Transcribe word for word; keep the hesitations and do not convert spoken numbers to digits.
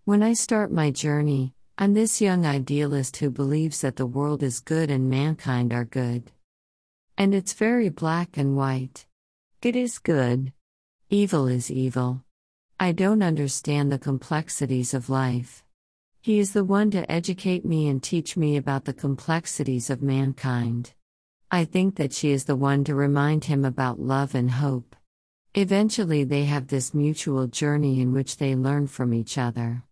When I start my journey, I'm this young idealist who believes that the world is good and mankind are good. And it's very black and white. Good is good. Evil is evil. I don't understand the complexities of life. He is the one to educate me and teach me about the complexities of mankind. I think that she is the one to remind him about love and hope. Eventually they have this mutual journey in which they learn from each other.